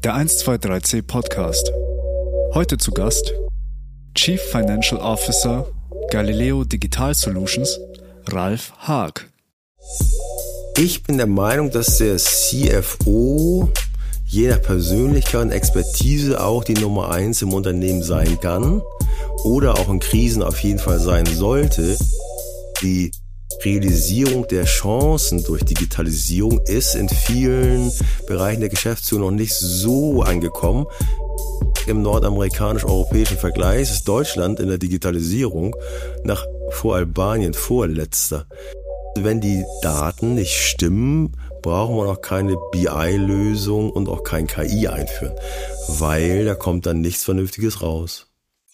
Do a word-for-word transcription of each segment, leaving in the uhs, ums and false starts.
Der eins zwei drei C Podcast. Heute zu Gast Chief Financial Officer Galileo Digital Solutions, Ralf Haag. Ich bin der Meinung, dass der C F O je nach Persönlichkeit und Expertise auch die Nummer eins im Unternehmen sein kann oder auch in Krisen auf jeden Fall sein sollte. Die Realisierung der Chancen durch Digitalisierung ist in vielen Bereichen der Geschäftsführung noch nicht so angekommen. Im nordamerikanisch-europäischen Vergleich ist Deutschland in der Digitalisierung nach vor Albanien vorletzter. Wenn die Daten nicht stimmen, brauchen wir noch keine B I-Lösung und auch kein K I einführen, weil da kommt dann nichts Vernünftiges raus.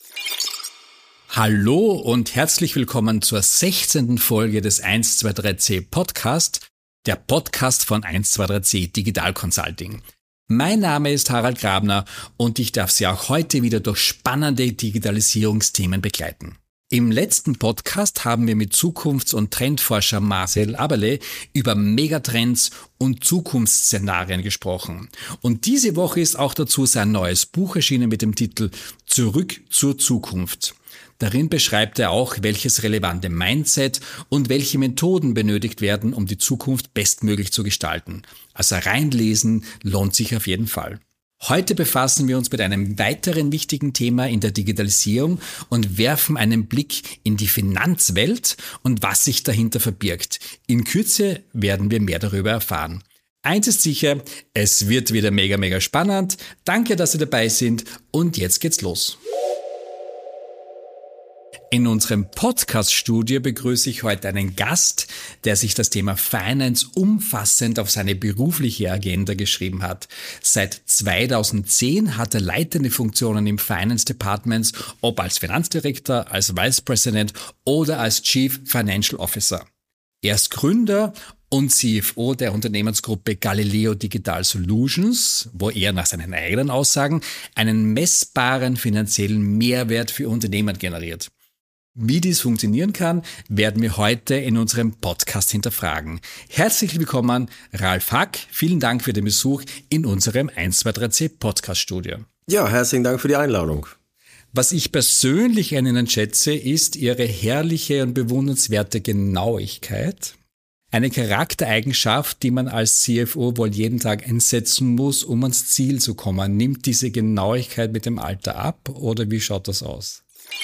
Hallo und herzlich willkommen zur sechzehnten Folge des eins zwei drei C Podcast, der Podcast von eins zwei drei C Digital Consulting. Mein Name ist Harald Grabner und ich darf Sie auch heute wieder durch spannende Digitalisierungsthemen begleiten. Im letzten Podcast haben wir mit Zukunfts- und Trendforscher Marcel Aberle über Megatrends und Zukunftsszenarien gesprochen. Und diese Woche ist auch dazu sein neues Buch erschienen mit dem Titel Zurück zur Zukunft. Darin beschreibt er auch, welches relevante Mindset und welche Methoden benötigt werden, um die Zukunft bestmöglich zu gestalten. Also reinlesen lohnt sich auf jeden Fall. Heute befassen wir uns mit einem weiteren wichtigen Thema in der Digitalisierung und werfen einen Blick in die Finanzwelt und was sich dahinter verbirgt. In Kürze werden wir mehr darüber erfahren. Eins ist sicher, es wird wieder mega, mega spannend. Danke, dass Sie dabei sind und jetzt geht's los. In unserem Podcast-Studio begrüße ich heute einen Gast, der sich das Thema Finance umfassend auf seine berufliche Agenda geschrieben hat. Seit zweitausendzehn hat er leitende Funktionen im Finance Departments, ob als Finanzdirektor, als Vice President oder als Chief Financial Officer. Er ist Gründer und C F O der Unternehmensgruppe Galileo Digital Solutions, wo er nach seinen eigenen Aussagen einen messbaren finanziellen Mehrwert für Unternehmen generiert. Wie dies funktionieren kann, werden wir heute in unserem Podcast hinterfragen. Herzlich willkommen, Ralf Haag. Vielen Dank für den Besuch in unserem eins zwei drei C Podcast-Studio. Ja, herzlichen Dank für die Einladung. Was ich persönlich an Ihnen schätze, ist Ihre herrliche und bewundernswerte Genauigkeit. Eine Charaktereigenschaft, die man als C F O wohl jeden Tag einsetzen muss, um ans Ziel zu kommen. Nimmt diese Genauigkeit mit dem Alter ab oder wie schaut das aus?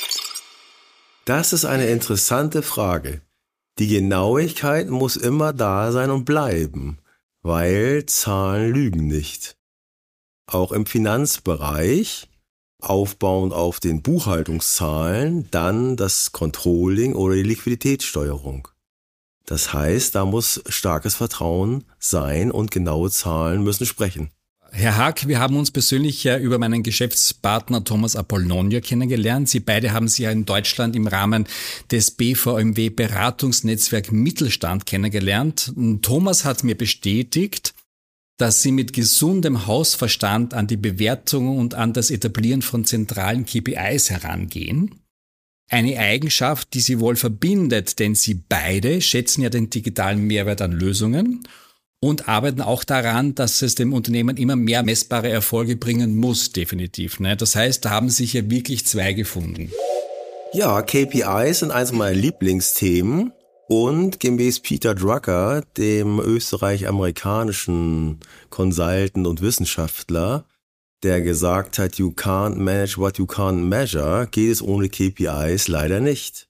Das ist eine interessante Frage. Die Genauigkeit muss immer da sein und bleiben, weil Zahlen lügen nicht. Auch im Finanzbereich, aufbauend auf den Buchhaltungszahlen, dann das Controlling oder die Liquiditätssteuerung. Das heißt, da muss starkes Vertrauen sein und genaue Zahlen müssen sprechen. Herr Haag, wir haben uns persönlich ja über meinen Geschäftspartner Thomas Apollonio kennengelernt. Sie beide haben sich ja in Deutschland im Rahmen des B V M W Beratungsnetzwerk Mittelstand kennengelernt. Und Thomas hat mir bestätigt, dass Sie mit gesundem Hausverstand an die Bewertung und an das Etablieren von zentralen K P Is herangehen. Eine Eigenschaft, die Sie wohl verbindet, denn Sie beide schätzen ja den digitalen Mehrwert an Lösungen und arbeiten auch daran, dass es dem Unternehmen immer mehr messbare Erfolge bringen muss, definitiv. Ne? Das heißt, da haben sich ja wirklich zwei gefunden. Ja, K P Is sind eines meiner Lieblingsthemen und gemäß Peter Drucker, dem österreich-amerikanischen Consultant und Wissenschaftler, der gesagt hat, you can't manage what you can't measure, geht es ohne K P Is leider nicht.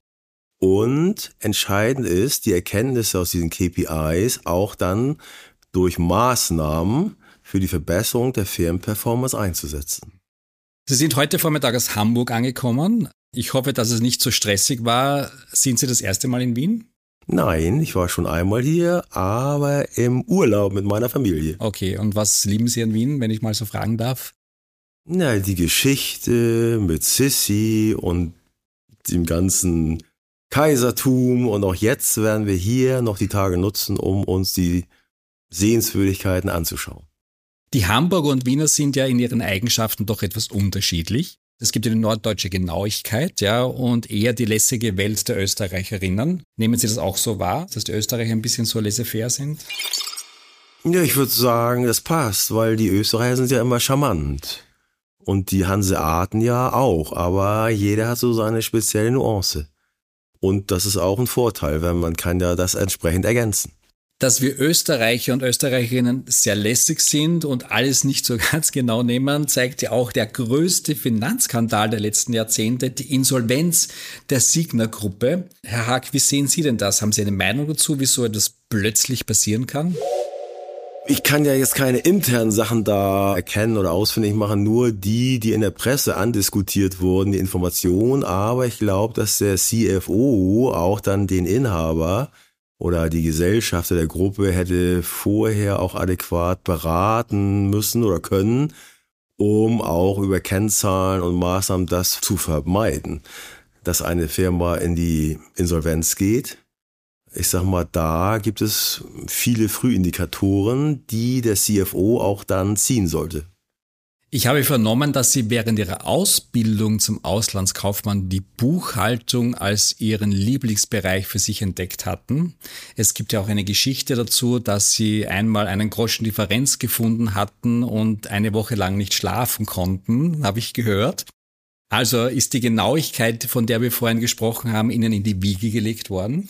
Und entscheidend ist, die Erkenntnisse aus diesen K P Is auch dann durch Maßnahmen für die Verbesserung der Firmenperformance einzusetzen. Sie sind heute Vormittag aus Hamburg angekommen. Ich hoffe, dass es nicht so stressig war. Sind Sie das erste Mal in Wien? Nein, ich war schon einmal hier, aber im Urlaub mit meiner Familie. Okay, und was lieben Sie an Wien, wenn ich mal so fragen darf? Na, die Geschichte mit Sissi und dem ganzen Kaisertum, und auch jetzt werden wir hier noch die Tage nutzen, um uns die Sehenswürdigkeiten anzuschauen. Die Hamburger und Wiener sind ja in ihren Eigenschaften doch etwas unterschiedlich. Es gibt eine norddeutsche Genauigkeit, ja, und eher die lässige Welt der Österreicherinnen. Nehmen Sie das auch so wahr, dass die Österreicher ein bisschen so laissez-faire sind? Ja, ich würde sagen, das passt, weil die Österreicher sind ja immer charmant. Und die Hanseaten ja auch, aber jeder hat so seine spezielle Nuance. Und das ist auch ein Vorteil, wenn man kann ja das entsprechend ergänzen. Dass wir Österreicher und Österreicherinnen sehr lässig sind und alles nicht so ganz genau nehmen, zeigt ja auch der größte Finanzskandal der letzten Jahrzehnte, die Insolvenz der Signa-Gruppe. Herr Haag, wie sehen Sie denn das? Haben Sie eine Meinung dazu, wie so etwas plötzlich passieren kann? Ich kann ja jetzt keine internen Sachen da erkennen oder ausfindig machen, nur die, die in der Presse andiskutiert wurden, die Informationen. Aber ich glaube, dass der C F O auch dann den Inhaber oder die Gesellschafter der Gruppe hätte vorher auch adäquat beraten müssen oder können, um auch über Kennzahlen und Maßnahmen das zu vermeiden, dass eine Firma in die Insolvenz geht. Ich sag mal, da gibt es viele Frühindikatoren, die der C F O auch dann ziehen sollte. Ich habe vernommen, dass Sie während Ihrer Ausbildung zum Auslandskaufmann die Buchhaltung als Ihren Lieblingsbereich für sich entdeckt hatten. Es gibt ja auch eine Geschichte dazu, dass Sie einmal einen Groschen Differenz gefunden hatten und eine Woche lang nicht schlafen konnten, habe ich gehört. Also ist die Genauigkeit, von der wir vorhin gesprochen haben, Ihnen in die Wiege gelegt worden?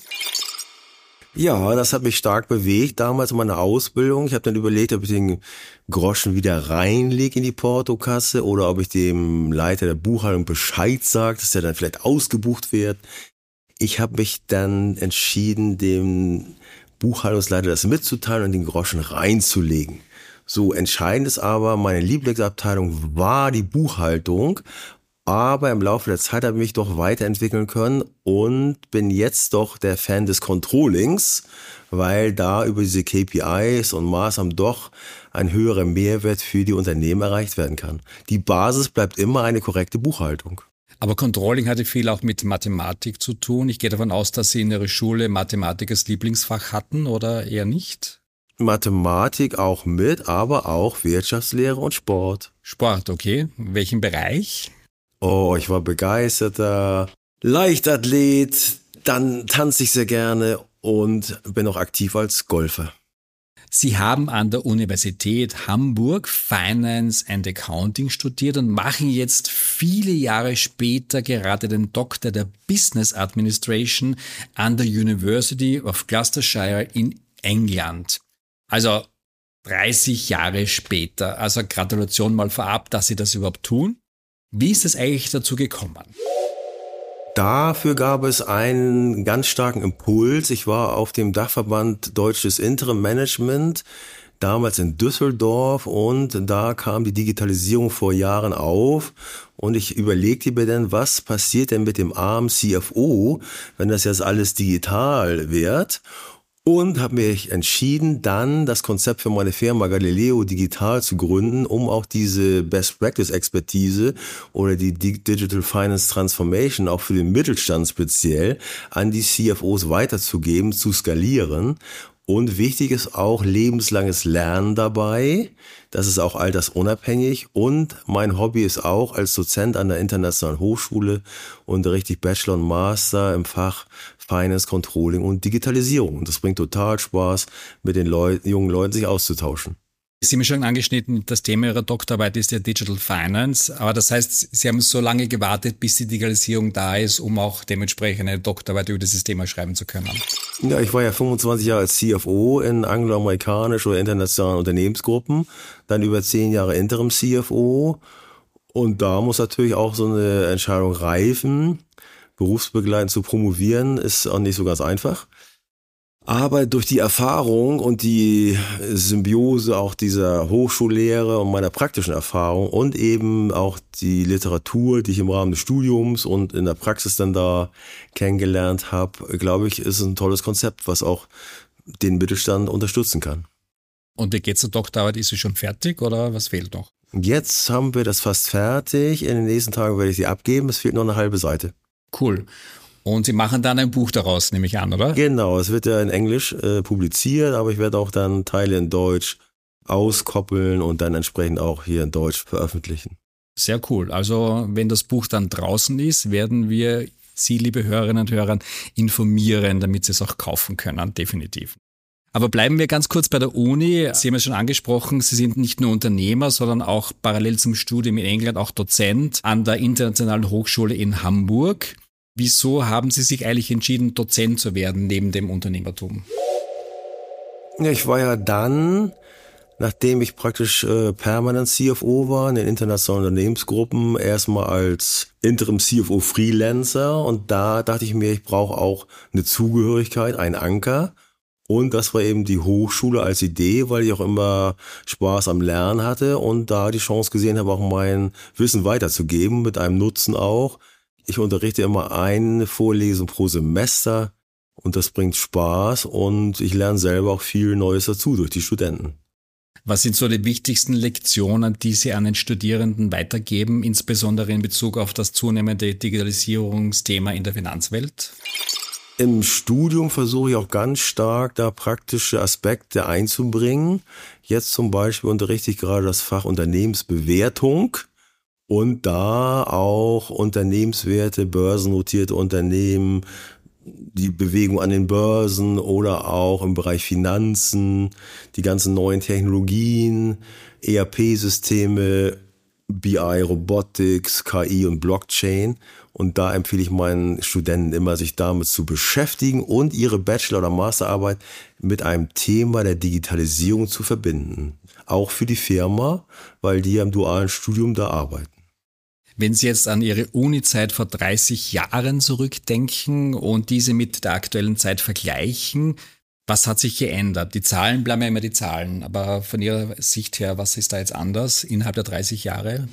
Ja, das hat mich stark bewegt, damals in meiner Ausbildung. Ich habe dann überlegt, ob ich den Groschen wieder reinlege in die Portokasse oder ob ich dem Leiter der Buchhaltung Bescheid sage, dass der dann vielleicht ausgebucht wird. Ich habe mich dann entschieden, dem Buchhaltungsleiter das mitzuteilen und den Groschen reinzulegen. So, entscheidend ist aber, meine Lieblingsabteilung war die Buchhaltung. Aber im Laufe der Zeit habe ich mich doch weiterentwickeln können und bin jetzt doch der Fan des Controllings, weil da über diese K P Is und Maßnahmen doch ein höherer Mehrwert für die Unternehmen erreicht werden kann. Die Basis bleibt immer eine korrekte Buchhaltung. Aber Controlling hatte viel auch mit Mathematik zu tun. Ich gehe davon aus, dass Sie in Ihrer Schule Mathematik als Lieblingsfach hatten oder eher nicht? Mathematik auch mit, aber auch Wirtschaftslehre und Sport. Sport, okay. In welchem Bereich? Oh, ich war begeisterter Leichtathlet, dann tanze ich sehr gerne und bin auch aktiv als Golfer. Sie haben an der Universität Hamburg Finance and Accounting studiert und machen jetzt viele Jahre später gerade den Doktor der Business Administration an der University of Gloucestershire in England. Also dreißig Jahre später. Also Gratulation mal vorab, dass Sie das überhaupt tun. Wie ist es eigentlich dazu gekommen? Dafür gab es einen ganz starken Impuls. Ich war auf dem Dachverband Deutsches Interim Management, damals in Düsseldorf, und da kam die Digitalisierung vor Jahren auf und ich überlegte mir dann, was passiert denn mit dem armen C F O, wenn das jetzt alles digital wird? Und habe mich entschieden, dann das Konzept für meine Firma Galileo Digital zu gründen, um auch diese Best-Practice-Expertise oder die Digital Finance Transformation auch für den Mittelstand speziell an die C F Os weiterzugeben, zu skalieren. Und wichtig ist auch lebenslanges Lernen dabei. Das ist auch altersunabhängig. Und mein Hobby ist auch als Dozent an der Internationalen Hochschule unterrichte ich Bachelor und Master im Fach Finance, Controlling und Digitalisierung. Und das bringt total Spaß, mit den Leuten, jungen Leuten sich auszutauschen. Sie haben schon angeschnitten, das Thema Ihrer Doktorarbeit ist ja Digital Finance, aber das heißt, Sie haben so lange gewartet, bis die Digitalisierung da ist, um auch dementsprechend eine Doktorarbeit über dieses Thema schreiben zu können. Ja, ich war ja fünfundzwanzig Jahre als C F O in angloamerikanischen oder internationalen Unternehmensgruppen, dann über zehn Jahre Interim C F O, und da muss natürlich auch so eine Entscheidung reifen. Berufsbegleitend zu promovieren ist auch nicht so ganz einfach. Aber durch die Erfahrung und die Symbiose auch dieser Hochschullehre und meiner praktischen Erfahrung und eben auch die Literatur, die ich im Rahmen des Studiums und in der Praxis dann da kennengelernt habe, glaube ich, ist ein tolles Konzept, was auch den Mittelstand unterstützen kann. Und wie geht's zur Doktorarbeit? Ist sie schon fertig oder was fehlt noch? Jetzt haben wir das fast fertig. In den nächsten Tagen werde ich sie abgeben. Es fehlt noch eine halbe Seite. Cool. Und Sie machen dann ein Buch daraus, nehme ich an, oder? Genau, es wird ja in Englisch äh, publiziert, aber ich werde auch dann Teile in Deutsch auskoppeln und dann entsprechend auch hier in Deutsch veröffentlichen. Sehr cool. Also wenn das Buch dann draußen ist, werden wir Sie, liebe Hörerinnen und Hörer, informieren, damit Sie es auch kaufen können, definitiv. Aber bleiben wir ganz kurz bei der Uni. Sie haben es schon angesprochen, Sie sind nicht nur Unternehmer, sondern auch parallel zum Studium in England auch Dozent an der Internationalen Hochschule in Hamburg. Wieso haben Sie sich eigentlich entschieden, Dozent zu werden neben dem Unternehmertum? Ja, ich war ja dann, nachdem ich praktisch äh, permanent C F O war in den internationalen Unternehmensgruppen, erstmal als Interim C F O Freelancer, und da dachte ich mir, ich brauche auch eine Zugehörigkeit, einen Anker. Und das war eben die Hochschule als Idee, weil ich auch immer Spaß am Lernen hatte und da die Chance gesehen habe, auch mein Wissen weiterzugeben, mit einem Nutzen auch. Ich unterrichte immer eine Vorlesung pro Semester und das bringt Spaß und ich lerne selber auch viel Neues dazu durch die Studenten. Was sind so die wichtigsten Lektionen, die Sie an den Studierenden weitergeben, insbesondere in Bezug auf das zunehmende Digitalisierungsthema in der Finanzwelt? Im Studium versuche ich auch ganz stark, da praktische Aspekte einzubringen. Jetzt zum Beispiel unterrichte ich gerade das Fach Unternehmensbewertung und da auch Unternehmenswerte, börsennotierte Unternehmen, die Bewegung an den Börsen oder auch im Bereich Finanzen, die ganzen neuen Technologien, E R P-Systeme, B I, Robotics, K I und Blockchain. Und da empfehle ich meinen Studenten immer, sich damit zu beschäftigen und ihre Bachelor- oder Masterarbeit mit einem Thema der Digitalisierung zu verbinden. Auch für die Firma, weil die ja im dualen Studium da arbeiten. Wenn Sie jetzt an Ihre Uni-Zeit vor dreißig Jahren zurückdenken und diese mit der aktuellen Zeit vergleichen, was hat sich geändert? Die Zahlen bleiben ja immer die Zahlen, aber von Ihrer Sicht her, was ist da jetzt anders innerhalb der dreißig Jahre?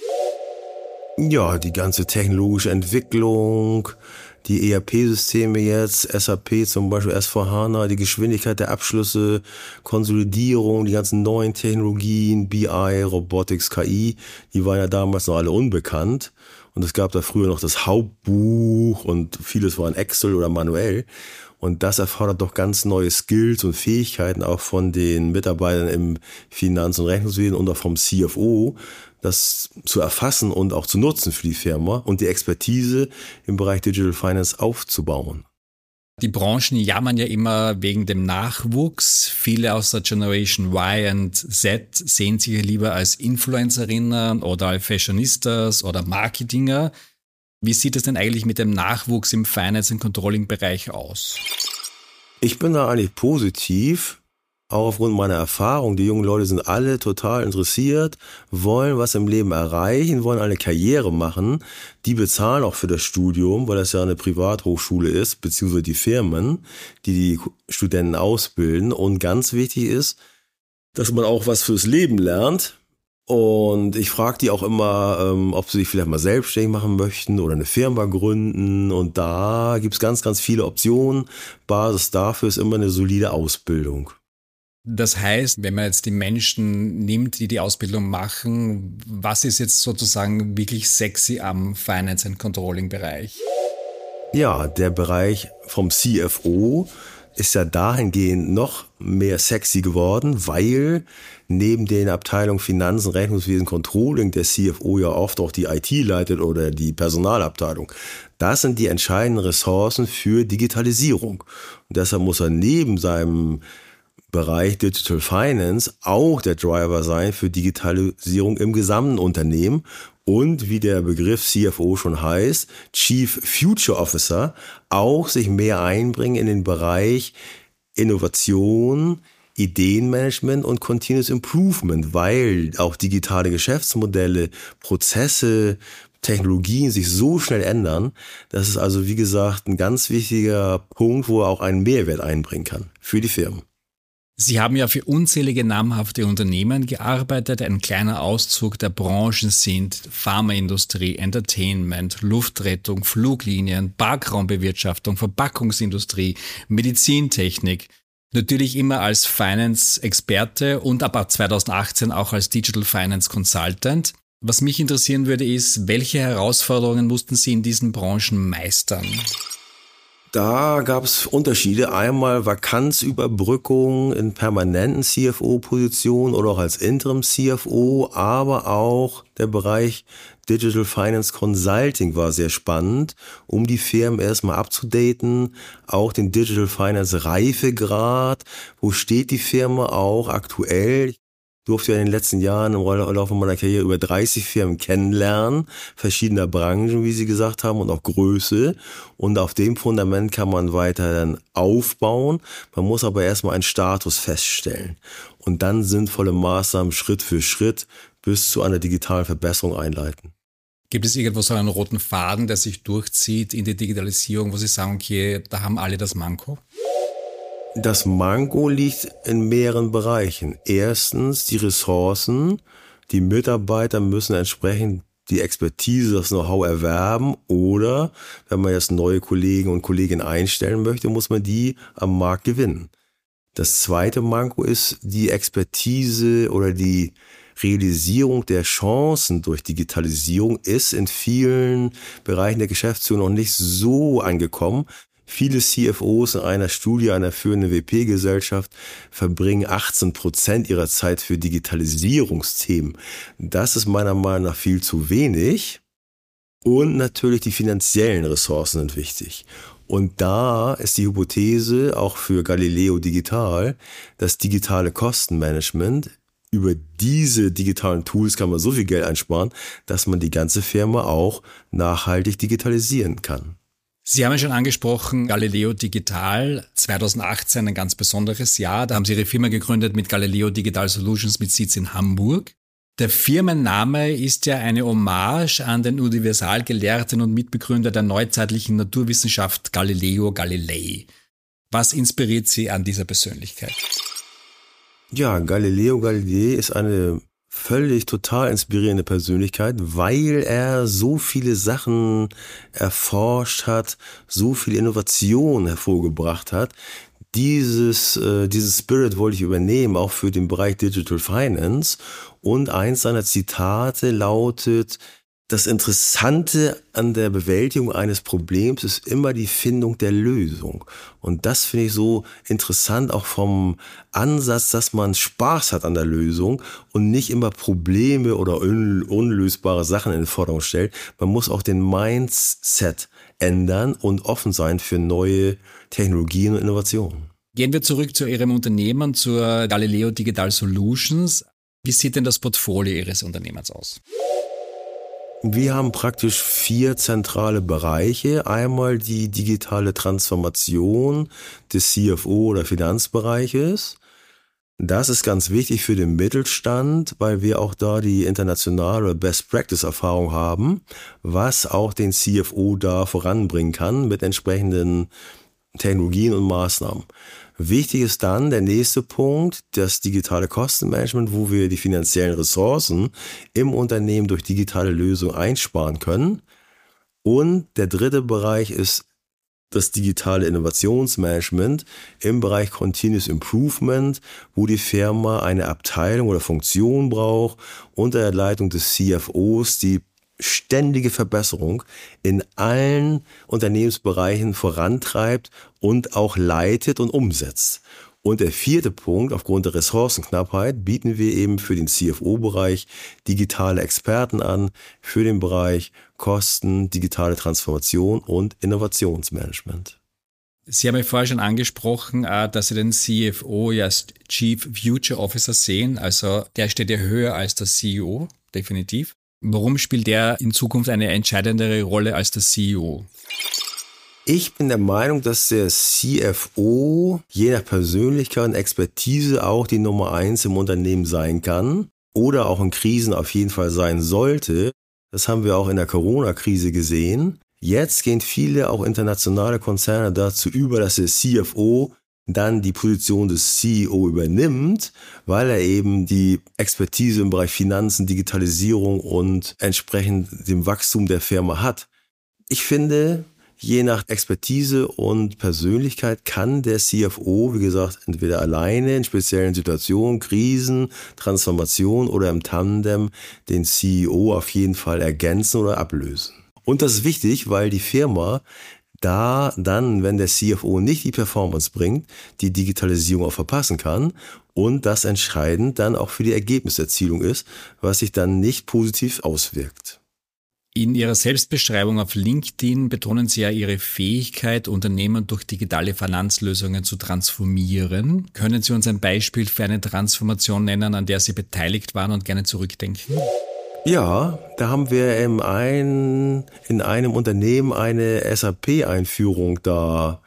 Ja, die ganze technologische Entwicklung, die E R P-Systeme jetzt, S A P zum Beispiel, S vier HANA, die Geschwindigkeit der Abschlüsse, Konsolidierung, die ganzen neuen Technologien, B I, Robotics, K I, die waren ja damals noch alle unbekannt. Und es gab da früher noch das Hauptbuch und vieles war in Excel oder manuell. Und das erfordert doch ganz neue Skills und Fähigkeiten auch von den Mitarbeitern im Finanz- und Rechnungswesen und auch vom C F O, das zu erfassen und auch zu nutzen für die Firma und die Expertise im Bereich Digital Finance aufzubauen. Die Branchen jammern ja immer wegen dem Nachwuchs. Viele aus der Generation Y und Z sehen sich ja lieber als Influencerinnen oder als Fashionistas oder Marketinger. Wie sieht es denn eigentlich mit dem Nachwuchs im Finance- und Controlling-Bereich aus? Ich bin da eigentlich positiv, auch aufgrund meiner Erfahrung. Die jungen Leute sind alle total interessiert, wollen was im Leben erreichen, wollen eine Karriere machen. Die bezahlen auch für das Studium, weil das ja eine Privathochschule ist, beziehungsweise die Firmen, die die Studenten ausbilden. Und ganz wichtig ist, dass man auch was fürs Leben lernt. Und ich frage die auch immer, ähm, ob sie sich vielleicht mal selbstständig machen möchten oder eine Firma gründen. Und da gibt es ganz, ganz viele Optionen. Basis dafür ist immer eine solide Ausbildung. Das heißt, wenn man jetzt die Menschen nimmt, die die Ausbildung machen, was ist jetzt sozusagen wirklich sexy am Finance- and Controlling-Bereich? Ja, der Bereich vom C F O ist ja dahingehend noch mehr sexy geworden, weil neben den Abteilungen Finanzen, Rechnungswesen, Controlling der C F O ja oft auch die I T leitet oder die Personalabteilung. Das sind die entscheidenden Ressourcen für Digitalisierung. Und deshalb muss er neben seinem Bereich Digital Finance auch der Driver sein für Digitalisierung im gesamten Unternehmen und, wie der Begriff C F O schon heißt, Chief Future Officer, auch sich mehr einbringen in den Bereich Innovation, Ideenmanagement und Continuous Improvement, weil auch digitale Geschäftsmodelle, Prozesse, Technologien sich so schnell ändern. Das ist also, wie gesagt, ein ganz wichtiger Punkt, wo er auch einen Mehrwert einbringen kann für die Firmen. Sie haben ja für unzählige namhafte Unternehmen gearbeitet. Ein kleiner Auszug der Branchen sind Pharmaindustrie, Entertainment, Luftrettung, Fluglinien, Parkraumbewirtschaftung, Verpackungsindustrie, Medizintechnik. Natürlich immer als Finance-Experte und ab zweitausendachtzehn auch als Digital Finance Consultant. Was mich interessieren würde ist, welche Herausforderungen mussten Sie in diesen Branchen meistern? Da gab es Unterschiede. Einmal Vakanzüberbrückung in permanenten C F O-Positionen oder auch als Interim-C F O, aber auch der Bereich Digital Finance Consulting war sehr spannend, um die Firmen erstmal abzudaten, auch den Digital Finance Reifegrad, wo steht die Firma auch aktuell. Ich durfte ja in den letzten Jahren im Laufe meiner Karriere über dreißig Firmen kennenlernen, verschiedener Branchen, wie Sie gesagt haben, und auch Größe. Und auf dem Fundament kann man weiter dann aufbauen. Man muss aber erstmal einen Status feststellen und dann sinnvolle Maßnahmen Schritt für Schritt bis zu einer digitalen Verbesserung einleiten. Gibt es irgendwo so einen roten Faden, der sich durchzieht in die Digitalisierung, wo Sie sagen, okay, da haben alle das Manko? Das Manko liegt in mehreren Bereichen. Erstens die Ressourcen. Die Mitarbeiter müssen entsprechend die Expertise, das Know-how erwerben, oder wenn man jetzt neue Kollegen und Kolleginnen einstellen möchte, muss man die am Markt gewinnen. Das zweite Manko ist die Expertise oder die Realisierung der Chancen durch Digitalisierung ist in vielen Bereichen der Geschäftsführung noch nicht so angekommen. Viele C F Os in einer Studie einer führenden W P-Gesellschaft verbringen achtzehn Prozent ihrer Zeit für Digitalisierungsthemen. Das ist meiner Meinung nach viel zu wenig. Und natürlich die finanziellen Ressourcen sind wichtig. Und da ist die Hypothese auch für Galileo Digital, das digitale Kostenmanagement, über diese digitalen Tools kann man so viel Geld einsparen, dass man die ganze Firma auch nachhaltig digitalisieren kann. Sie haben ja schon angesprochen, Galileo Digital, zweitausendachtzehn ein ganz besonderes Jahr. Da haben Sie Ihre Firma gegründet mit Galileo Digital Solutions mit Sitz in Hamburg. Der Firmenname ist ja eine Hommage an den Universalgelehrten und Mitbegründer der neuzeitlichen Naturwissenschaft Galileo Galilei. Was inspiriert Sie an dieser Persönlichkeit? Ja, Galileo Galilei ist eine völlig total inspirierende Persönlichkeit, weil er so viele Sachen erforscht hat, so viel Innovation hervorgebracht hat. Dieses, äh, dieses Spirit wollte ich übernehmen, auch für den Bereich Digital Finance. Und eins seiner Zitate lautet: Das Interessante an der Bewältigung eines Problems ist immer die Findung der Lösung. Und das finde ich so interessant, auch vom Ansatz, dass man Spaß hat an der Lösung und nicht immer Probleme oder un- unlösbare Sachen in den Vordergrund stellt. Man muss auch den Mindset ändern und offen sein für neue Technologien und Innovationen. Gehen wir zurück zu Ihrem Unternehmen, zur Galileo Digital Solutions. Wie sieht denn das Portfolio Ihres Unternehmens aus? Wir haben praktisch vier zentrale Bereiche. Einmal die digitale Transformation des C F O oder Finanzbereiches. Das ist ganz wichtig für den Mittelstand, weil wir auch da die internationale Best-Practice-Erfahrung haben, was auch den C F O da voranbringen kann mit entsprechenden Technologien und Maßnahmen. Wichtig ist dann der nächste Punkt, das digitale Kostenmanagement, wo wir die finanziellen Ressourcen im Unternehmen durch digitale Lösungen einsparen können. Und der dritte Bereich ist das digitale Innovationsmanagement im Bereich Continuous Improvement, wo die Firma eine Abteilung oder Funktion braucht unter der Leitung des C F Os, die ständige Verbesserung in allen Unternehmensbereichen vorantreibt und auch leitet und umsetzt. Und der vierte Punkt, aufgrund der Ressourcenknappheit bieten wir eben für den C F O-Bereich digitale Experten an, für den Bereich Kosten, digitale Transformation und Innovationsmanagement. Sie haben ja vorher schon angesprochen, dass Sie den C F O ja als Chief Future Officer sehen, also der steht ja höher als der C E O, definitiv. Warum spielt der in Zukunft eine entscheidendere Rolle als der C E O? Ich bin der Meinung, dass der C F O je nach Persönlichkeit und Expertise auch die Nummer eins im Unternehmen sein kann oder auch in Krisen auf jeden Fall sein sollte. Das haben wir auch in der Corona-Krise gesehen. Jetzt gehen viele auch internationale Konzerne dazu über, dass der C F O dann die Position des C E O übernimmt, weil er eben die Expertise im Bereich Finanzen, Digitalisierung und entsprechend dem Wachstum der Firma hat. Ich finde, je nach Expertise und Persönlichkeit kann der C F O, wie gesagt, entweder alleine in speziellen Situationen, Krisen, Transformation oder im Tandem den C E O auf jeden Fall ergänzen oder ablösen. Und das ist wichtig, weil die Firma da dann, wenn der C F O nicht die Performance bringt, die Digitalisierung auch verpassen kann und das entscheidend dann auch für die Ergebniserzielung ist, was sich dann nicht positiv auswirkt. In Ihrer Selbstbeschreibung auf LinkedIn betonen Sie ja Ihre Fähigkeit, Unternehmen durch digitale Finanzlösungen zu transformieren. Können Sie uns ein Beispiel für eine Transformation nennen, an der Sie beteiligt waren und gerne zurückdenken? Ja, da haben wir in, ein, in einem Unternehmen eine S A P-Einführung da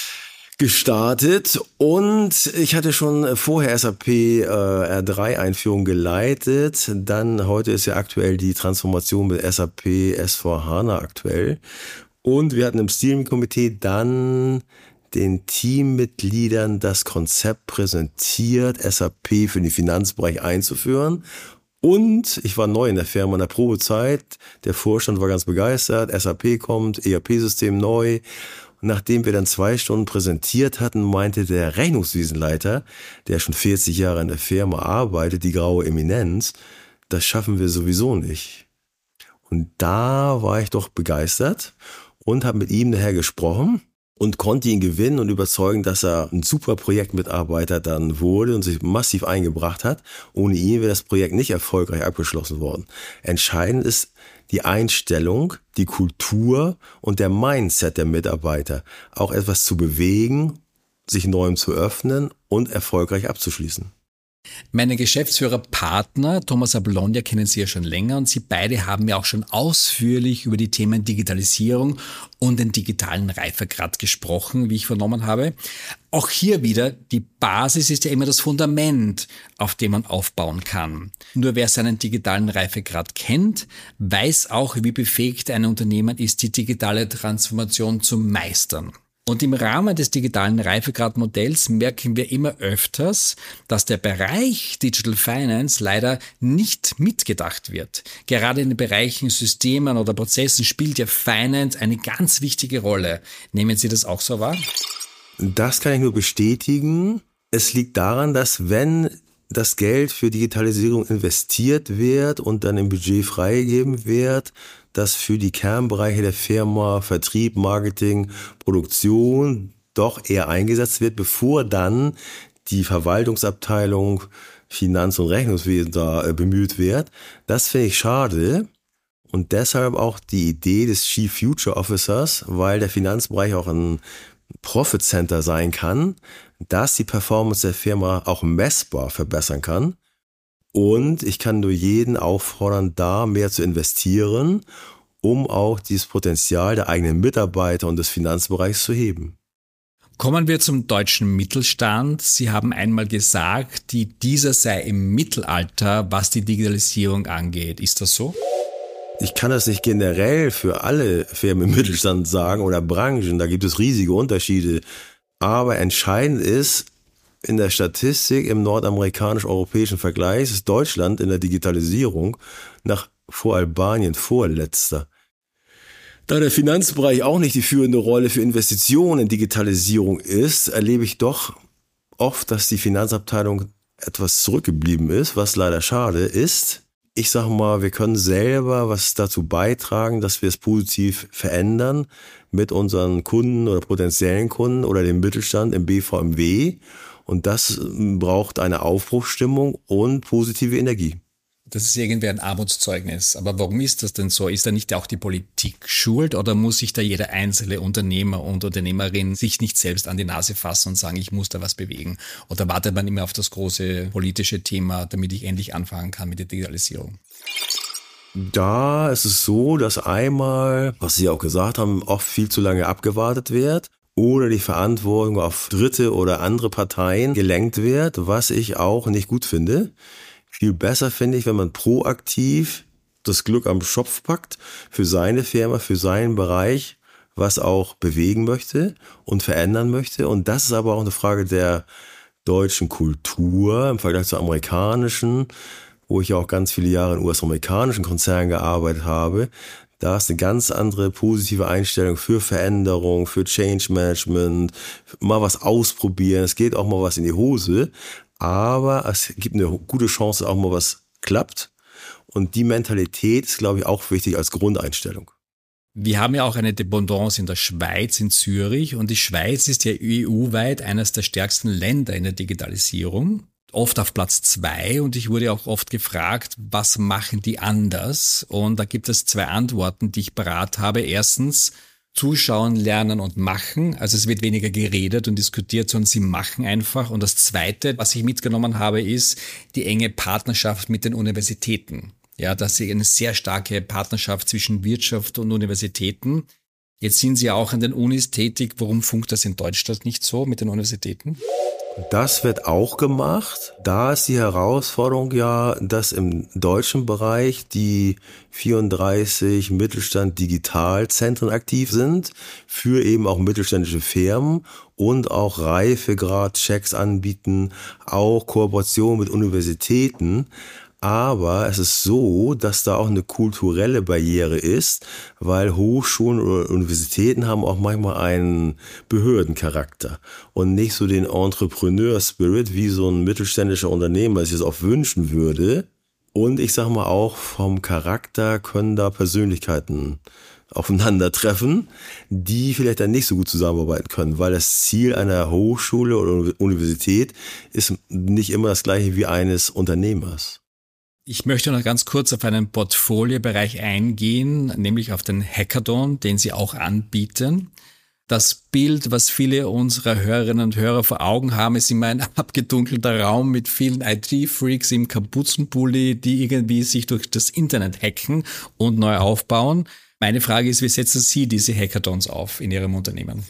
gestartet und ich hatte schon vorher S A P äh, R drei Einführung geleitet. Dann heute ist ja aktuell die Transformation mit S A P S vier HANA aktuell und wir hatten im Steering-Komitee dann den Teammitgliedern das Konzept präsentiert, S A P für den Finanzbereich einzuführen. Und ich war neu in der Firma in der Probezeit. Der Vorstand war ganz begeistert. S A P kommt, E R P-System neu. Und nachdem wir dann zwei Stunden präsentiert hatten, meinte der Rechnungswesenleiter, der schon vierzig Jahre in der Firma arbeitet, die graue Eminenz, das schaffen wir sowieso nicht. Und da war ich doch begeistert und habe mit ihm nachher gesprochen und konnte ihn gewinnen und überzeugen, dass er ein super Projektmitarbeiter dann wurde und sich massiv eingebracht hat. Ohne ihn wäre das Projekt nicht erfolgreich abgeschlossen worden. Entscheidend ist die Einstellung, die Kultur und der Mindset der Mitarbeiter, auch etwas zu bewegen, sich Neuem zu öffnen und erfolgreich abzuschließen. Meine Geschäftsführerpartner Thomas Ablondia kennen Sie ja schon länger und Sie beide haben ja auch schon ausführlich über die Themen Digitalisierung und den digitalen Reifegrad gesprochen, wie ich vernommen habe. Auch hier wieder, die Basis ist ja immer das Fundament, auf dem man aufbauen kann. Nur wer seinen digitalen Reifegrad kennt, weiß auch, wie befähigt ein Unternehmen ist, die digitale Transformation zu meistern. Und im Rahmen des digitalen Reifegradmodells merken wir immer öfters, dass der Bereich Digital Finance leider nicht mitgedacht wird. Gerade in den Bereichen Systemen oder Prozessen spielt ja Finance eine ganz wichtige Rolle. Nehmen Sie das auch so wahr? Das kann ich nur bestätigen. Es liegt daran, dass wenn das Geld für Digitalisierung investiert wird und dann im Budget freigegeben wird, dass für die Kernbereiche der Firma Vertrieb, Marketing, Produktion doch eher eingesetzt wird, bevor dann die Verwaltungsabteilung Finanz- und Rechnungswesen da bemüht wird. Das finde ich schade und deshalb auch die Idee des Chief Future Officers, weil der Finanzbereich auch ein Profit Center sein kann, dass die Performance der Firma auch messbar verbessern kann. Und ich kann nur jeden auffordern, da mehr zu investieren, um auch dieses Potenzial der eigenen Mitarbeiter und des Finanzbereichs zu heben. Kommen wir zum deutschen Mittelstand. Sie haben einmal gesagt, die, dieser sei im Mittelalter, was die Digitalisierung angeht. Ist das so? Ich kann das nicht generell für alle Firmen im Mittelstand sagen oder Branchen, da gibt es riesige Unterschiede. Aber entscheidend ist, in der Statistik im nordamerikanisch-europäischen Vergleich ist Deutschland in der Digitalisierung nach vor Albanien vorletzter. Da der Finanzbereich auch nicht die führende Rolle für Investitionen in Digitalisierung ist, erlebe ich doch oft, dass die Finanzabteilung etwas zurückgeblieben ist, was leider schade ist. Ich sage mal, wir können selber was dazu beitragen, dass wir es positiv verändern mit unseren Kunden oder potenziellen Kunden oder dem Mittelstand im B V M W. Und das braucht eine Aufbruchsstimmung und positive Energie. Das ist irgendwie ein Armutszeugnis. Aber warum ist das denn so? Ist da nicht auch die Politik schuld oder muss sich da jeder einzelne Unternehmer und Unternehmerin sich nicht selbst an die Nase fassen und sagen, ich muss da was bewegen? Oder wartet man immer auf das große politische Thema, damit ich endlich anfangen kann mit der Digitalisierung? Da ist es so, dass einmal, was Sie auch gesagt haben, oft viel zu lange abgewartet wird oder die Verantwortung auf dritte oder andere Parteien gelenkt wird, was ich auch nicht gut finde. Viel besser finde ich, wenn man proaktiv das Glück am Schopf packt für seine Firma, für seinen Bereich, was auch bewegen möchte und verändern möchte. Und das ist aber auch eine Frage der deutschen Kultur im Vergleich zur amerikanischen, wo ich ja auch ganz viele Jahre in U S-amerikanischen Konzernen gearbeitet habe. Da ist eine ganz andere positive Einstellung für Veränderung, für Change Management, mal was ausprobieren. Es geht auch mal was in die Hose. Aber es gibt eine gute Chance, auch mal was klappt. Und die Mentalität ist, glaube ich, auch wichtig als Grundeinstellung. Wir haben ja auch eine Dependance in der Schweiz, in Zürich, und die Schweiz ist ja E U-weit eines der stärksten Länder in der Digitalisierung. Oft auf Platz zwei, und ich wurde auch oft gefragt, was machen die anders? Und da gibt es zwei Antworten, die ich parat habe. Erstens, zuschauen, lernen und machen. Also es wird weniger geredet und diskutiert, sondern sie machen einfach. Und das Zweite, was ich mitgenommen habe, ist die enge Partnerschaft mit den Universitäten. Ja, dass sie eine sehr starke Partnerschaft zwischen Wirtschaft und Universitäten. Jetzt sind Sie ja auch an den Unis tätig. Warum funkt das in Deutschland nicht so mit den Universitäten? Das wird auch gemacht. Da ist die Herausforderung ja, dass im deutschen Bereich die vierunddreißig Mittelstand-Digitalzentren aktiv sind, für eben auch mittelständische Firmen und auch Reifegrad-Checks anbieten, auch Kooperation mit Universitäten. Aber es ist so, dass da auch eine kulturelle Barriere ist, weil Hochschulen oder Universitäten haben auch manchmal einen Behördencharakter und nicht so den Entrepreneur-Spirit, wie so ein mittelständischer Unternehmer es jetzt auch wünschen würde. Und ich sag mal auch vom Charakter können da Persönlichkeiten aufeinandertreffen, die vielleicht dann nicht so gut zusammenarbeiten können, weil das Ziel einer Hochschule oder Universität ist nicht immer das gleiche wie eines Unternehmers. Ich möchte noch ganz kurz auf einen Portfoliobereich eingehen, nämlich auf den Hackathon, den Sie auch anbieten. Das Bild, was viele unserer Hörerinnen und Hörer vor Augen haben, ist immer ein abgedunkelter Raum mit vielen I T-Freaks im Kapuzenpulli, die irgendwie sich durch das Internet hacken und neu aufbauen. Meine Frage ist, wie setzen Sie diese Hackathons auf in Ihrem Unternehmen?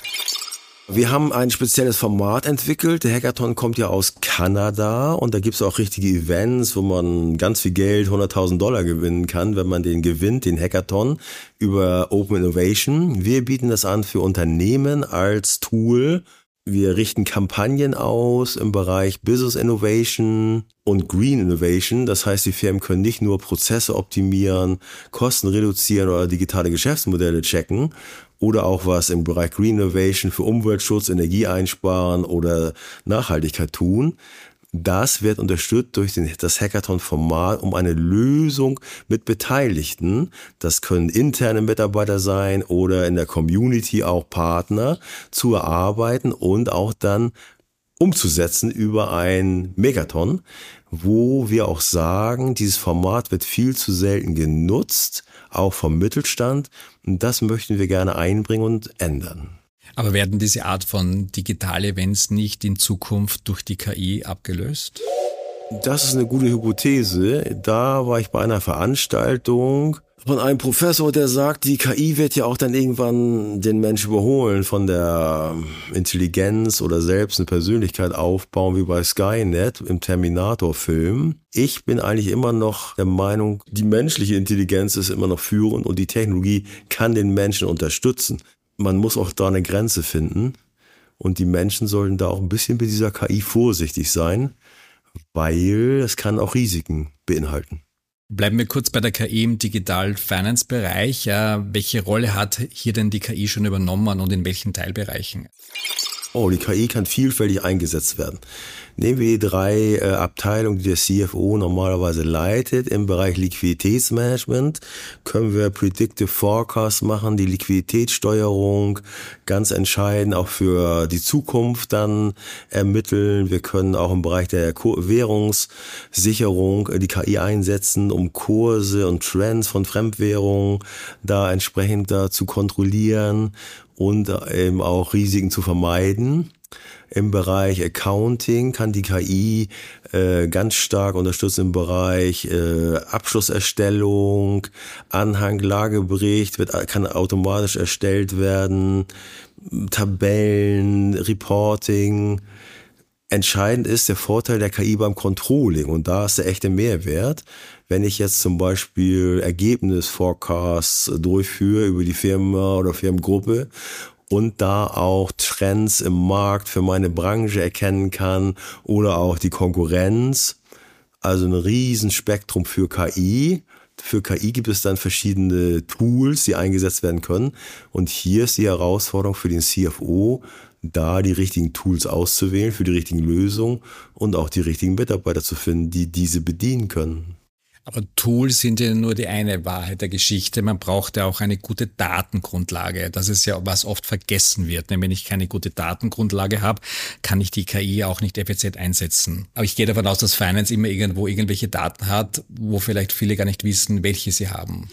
Wir haben ein spezielles Format entwickelt. Der Hackathon kommt ja aus Kanada und da gibt es auch richtige Events, wo man ganz viel Geld, hunderttausend Dollar gewinnen kann, wenn man den gewinnt, den Hackathon, über Open Innovation. Wir bieten das an für Unternehmen als Tool. Wir richten Kampagnen aus im Bereich Business Innovation und Green Innovation. Das heißt, die Firmen können nicht nur Prozesse optimieren, Kosten reduzieren oder digitale Geschäftsmodelle checken oder auch was im Bereich Green Innovation für Umweltschutz, Energie einsparen oder Nachhaltigkeit tun. Das wird unterstützt durch den, das Hackathon-Format um eine Lösung mit Beteiligten. Das können interne Mitarbeiter sein oder in der Community auch Partner zu erarbeiten und auch dann umzusetzen über ein Megathon, wo wir auch sagen, dieses Format wird viel zu selten genutzt, auch vom Mittelstand. Und das möchten wir gerne einbringen und ändern. Aber werden diese Art von Digital-Events nicht in Zukunft durch die K I abgelöst? Das ist eine gute Hypothese. Da war ich bei einer Veranstaltung von einem Professor, der sagt, die K I wird ja auch dann irgendwann den Menschen überholen, von der Intelligenz oder selbst eine Persönlichkeit aufbauen, wie bei Skynet im Terminator-Film. Ich bin eigentlich immer noch der Meinung, die menschliche Intelligenz ist immer noch führend und die Technologie kann den Menschen unterstützen. Man muss auch da eine Grenze finden und die Menschen sollten da auch ein bisschen mit dieser K I vorsichtig sein, weil es kann auch Risiken beinhalten. Bleiben wir kurz bei der K I im Digital-Finance-Bereich. Welche Rolle hat hier denn die K I schon übernommen und in welchen Teilbereichen? Oh, die K I kann vielfältig eingesetzt werden. Nehmen wir die drei äh, Abteilungen, die der C F O normalerweise leitet. Im Bereich Liquiditätsmanagement können wir Predictive Forecast machen, die Liquiditätssteuerung ganz entscheidend auch für die Zukunft dann ermitteln. Wir können auch im Bereich der Währungssicherung die K I einsetzen, um Kurse und Trends von Fremdwährungen da entsprechend da zu kontrollieren und eben auch Risiken zu vermeiden. Im Bereich Accounting kann die K I äh, ganz stark unterstützen im Bereich äh, Abschlusserstellung, Anhang, Lagebericht wird, kann automatisch erstellt werden, Tabellen, Reporting. Entscheidend ist der Vorteil der K I beim Controlling und da ist der echte Mehrwert. Wenn ich jetzt zum Beispiel Ergebnisforecasts durchführe über die Firma oder Firmengruppe und da auch Trends im Markt für meine Branche erkennen kann oder auch die Konkurrenz. Also ein Riesenspektrum für K I. Für K I gibt es dann verschiedene Tools, die eingesetzt werden können. Und hier ist die Herausforderung für den C F O, da die richtigen Tools auszuwählen für die richtigen Lösungen und auch die richtigen Mitarbeiter zu finden, die diese bedienen können. Aber Tools sind ja nur die eine Wahrheit der Geschichte. Man braucht ja auch eine gute Datengrundlage. Das ist ja, was oft vergessen wird. Denn wenn ich keine gute Datengrundlage habe, kann ich die K I auch nicht effizient einsetzen. Aber ich gehe davon aus, dass Finance immer irgendwo irgendwelche Daten hat, wo vielleicht viele gar nicht wissen, welche sie haben.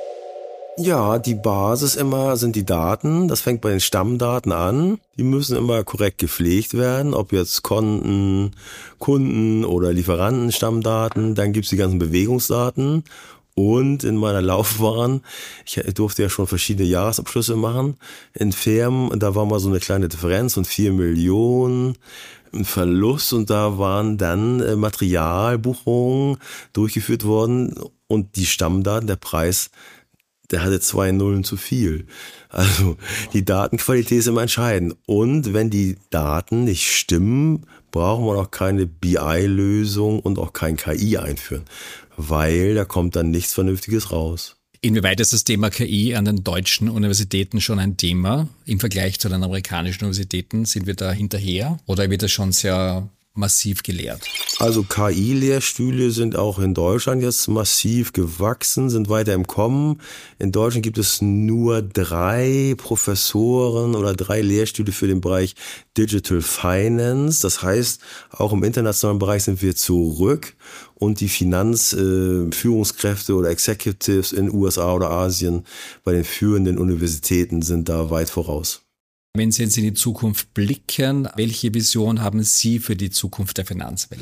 Ja, die Basis immer sind die Daten. Das fängt bei den Stammdaten an. Die müssen immer korrekt gepflegt werden, ob jetzt Konten, Kunden oder Lieferanten-Stammdaten. Dann gibt's die ganzen Bewegungsdaten. Und in meiner Laufbahn, ich durfte ja schon verschiedene Jahresabschlüsse machen in Firmen. Da war mal so eine kleine Differenz von vier Millionen. Ein Verlust, und da waren dann Materialbuchungen durchgeführt worden und die Stammdaten, der Preis, der hatte zwei Nullen zu viel. Also die Datenqualität ist immer entscheidend. Und wenn die Daten nicht stimmen, brauchen wir noch keine B I-Lösung und auch kein K I einführen, weil da kommt dann nichts Vernünftiges raus. Inwieweit ist das Thema K I an den deutschen Universitäten schon ein Thema? Im Vergleich zu den amerikanischen Universitäten, sind wir da hinterher oder wird das schon sehr massiv gelehrt? Also K I-Lehrstühle sind auch in Deutschland jetzt massiv gewachsen, sind weiter im Kommen. In Deutschland gibt es nur drei Professoren oder drei Lehrstühle für den Bereich Digital Finance. Das heißt, auch im internationalen Bereich sind wir zurück und die Finanzführungskräfte äh, oder Executives in U S A oder Asien bei den führenden Universitäten sind da weit voraus. Wenn Sie jetzt in die Zukunft blicken, welche Vision haben Sie für die Zukunft der Finanzwelt?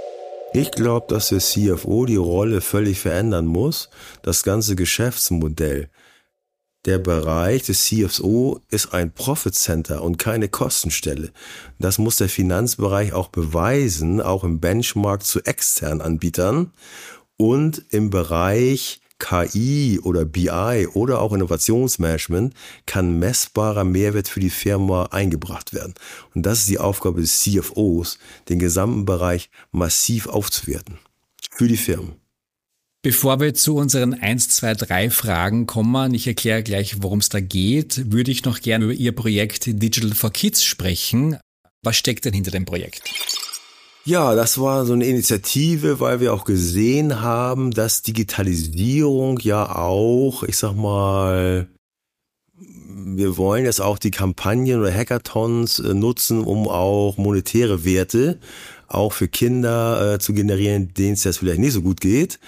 Ich glaube, dass der C F O die Rolle völlig verändern muss. Das ganze Geschäftsmodell. Der Bereich des C F O ist ein Profit Center und keine Kostenstelle. Das muss der Finanzbereich auch beweisen, auch im Benchmark zu externen Anbietern und im Bereich K I oder B I oder auch Innovationsmanagement kann messbarer Mehrwert für die Firma eingebracht werden. Und das ist die Aufgabe des C F Os, den gesamten Bereich massiv aufzuwerten für die Firmen. Bevor wir zu unseren eins, zwei, drei Fragen kommen, ich erkläre gleich, worum es da geht, würde ich noch gerne über Ihr Projekt Digital for Kids sprechen. Was steckt denn hinter dem Projekt? Ja, das war so eine Initiative, weil wir auch gesehen haben, dass Digitalisierung ja auch, ich sag mal, wir wollen jetzt auch die Kampagnen oder Hackathons nutzen, um auch monetäre Werte auch für Kinder äh, zu generieren, denen es jetzt vielleicht nicht so gut geht.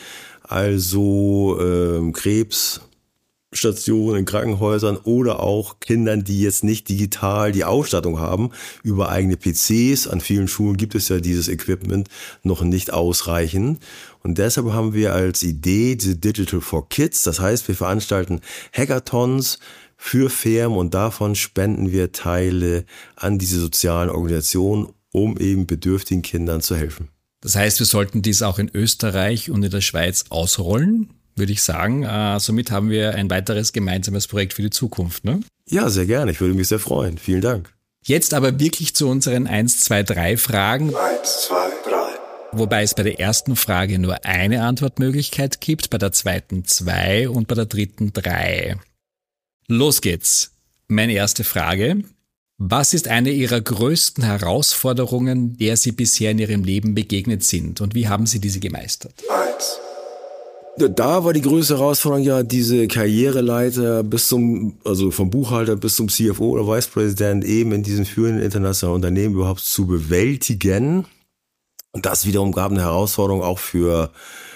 Also ähm, Krebs. Stationen in Krankenhäusern oder auch Kindern, die jetzt nicht digital die Ausstattung haben, über eigene P Cs. An vielen Schulen gibt es ja dieses Equipment noch nicht ausreichend. Und deshalb haben wir als Idee diese Digital for Kids. Das heißt, wir veranstalten Hackathons für Firmen und davon spenden wir Teile an diese sozialen Organisationen, um eben bedürftigen Kindern zu helfen. Das heißt, wir sollten dies auch in Österreich und in der Schweiz ausrollen, würde ich sagen. Äh, somit haben wir ein weiteres gemeinsames Projekt für die Zukunft, ne? Ja, sehr gerne. Ich würde mich sehr freuen. Vielen Dank. Jetzt aber wirklich zu unseren eins, zwei, drei Fragen. eins, zwei, drei. Wobei es bei der ersten Frage nur eine Antwortmöglichkeit gibt, bei der zweiten zwei und bei der dritten drei. Los geht's. Meine erste Frage. Was ist eine Ihrer größten Herausforderungen, der Sie bisher in Ihrem Leben begegnet sind? Und wie haben Sie diese gemeistert? Eins. Da war die größte Herausforderung ja, diese Karriereleiter bis zum, also vom Buchhalter bis zum C F O oder Vice President eben in diesen führenden internationalen Unternehmen überhaupt zu bewältigen. Und das wiederum gab eine Herausforderung auch für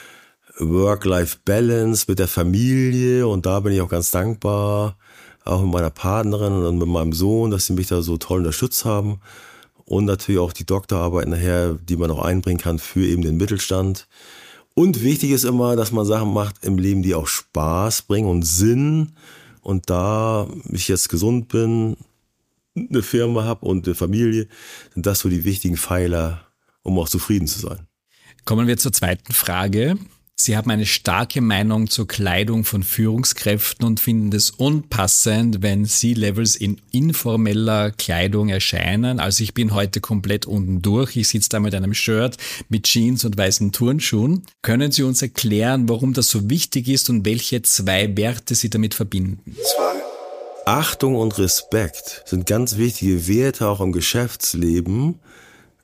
Work-Life-Balance mit der Familie. Und da bin ich auch ganz dankbar, auch mit meiner Partnerin und mit meinem Sohn, dass sie mich da so toll unterstützt haben. Und natürlich auch die Doktorarbeit nachher, die man auch einbringen kann für eben den Mittelstand. Und wichtig ist immer, dass man Sachen macht im Leben, die auch Spaß bringen und Sinn. Und da ich jetzt gesund bin, eine Firma habe und eine Familie, sind das so die wichtigen Pfeiler, um auch zufrieden zu sein. Kommen wir zur zweiten Frage. Sie haben eine starke Meinung zur Kleidung von Führungskräften und finden es unpassend, wenn C-Levels in informeller Kleidung erscheinen. Also ich bin heute komplett unten durch. Ich sitze da mit einem Shirt, mit Jeans und weißen Turnschuhen. Können Sie uns erklären, warum das so wichtig ist und welche zwei Werte Sie damit verbinden? Zwei. Achtung und Respekt sind ganz wichtige Werte auch im Geschäftsleben.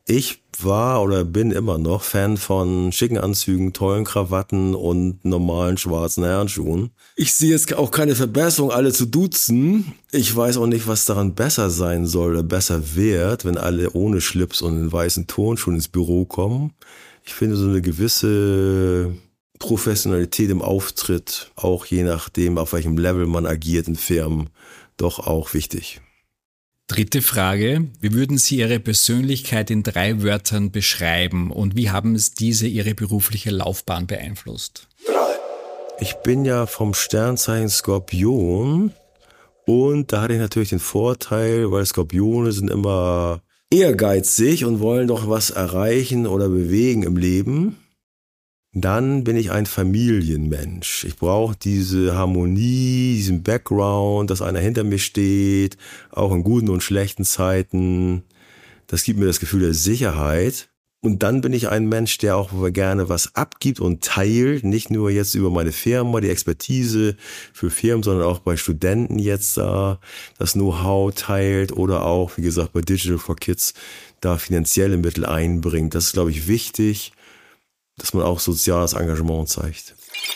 Ich war oder bin immer noch Fan von schicken Anzügen, tollen Krawatten und normalen schwarzen Herrenschuhen. Ich sehe jetzt auch keine Verbesserung, alle zu duzen. Ich weiß auch nicht, was daran besser sein soll oder besser wird, wenn alle ohne Schlips und in weißen Turnschuhen ins Büro kommen. Ich finde so eine gewisse Professionalität im Auftritt, auch je nachdem, auf welchem Level man agiert in Firmen, doch auch wichtig. Dritte Frage. Wie würden Sie Ihre Persönlichkeit in drei Wörtern beschreiben und wie haben es diese Ihre berufliche Laufbahn beeinflusst? Ich bin ja vom Sternzeichen Skorpion und da hatte ich natürlich den Vorteil, weil Skorpione sind immer ehrgeizig und wollen doch was erreichen oder bewegen im Leben. Dann bin ich ein Familienmensch. Ich brauche diese Harmonie, diesen Background, dass einer hinter mir steht, auch in guten und schlechten Zeiten. Das gibt mir das Gefühl der Sicherheit. Und dann bin ich ein Mensch, der auch gerne was abgibt und teilt. Nicht nur jetzt über meine Firma, die Expertise für Firmen, sondern auch bei Studenten jetzt da das Know-how teilt oder auch, wie gesagt, bei Digital for Kids da finanzielle Mittel einbringt. Das ist, glaube ich, wichtig, dass man auch soziales Engagement zeigt.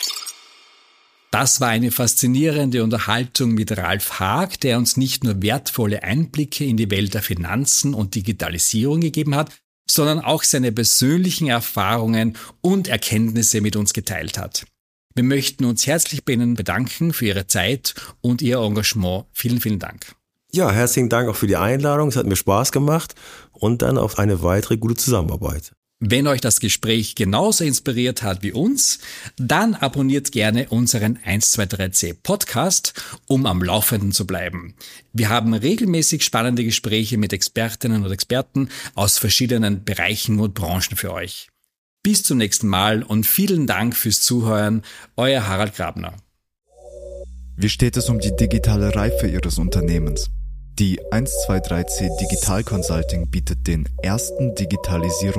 Das war eine faszinierende Unterhaltung mit Ralf Haag, der uns nicht nur wertvolle Einblicke in die Welt der Finanzen und Digitalisierung gegeben hat, sondern auch seine persönlichen Erfahrungen und Erkenntnisse mit uns geteilt hat. Wir möchten uns herzlich bei Ihnen bedanken für Ihre Zeit und Ihr Engagement. Vielen, vielen Dank. Ja, herzlichen Dank auch für die Einladung. Es hat mir Spaß gemacht und dann auf eine weitere gute Zusammenarbeit. Wenn euch das Gespräch genauso inspiriert hat wie uns, dann abonniert gerne unseren eins zwei drei C Podcast, um am Laufenden zu bleiben. Wir haben regelmäßig spannende Gespräche mit Expertinnen und Experten aus verschiedenen Bereichen und Branchen für euch. Bis zum nächsten Mal und vielen Dank fürs Zuhören, euer Harald Grabner. Wie steht es um die digitale Reife Ihres Unternehmens? Die eins zwei drei C Digital Consulting bietet den ersten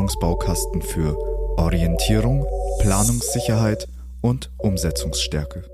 Digitalisierungsbaukasten für Orientierung, Planungssicherheit und Umsetzungsstärke.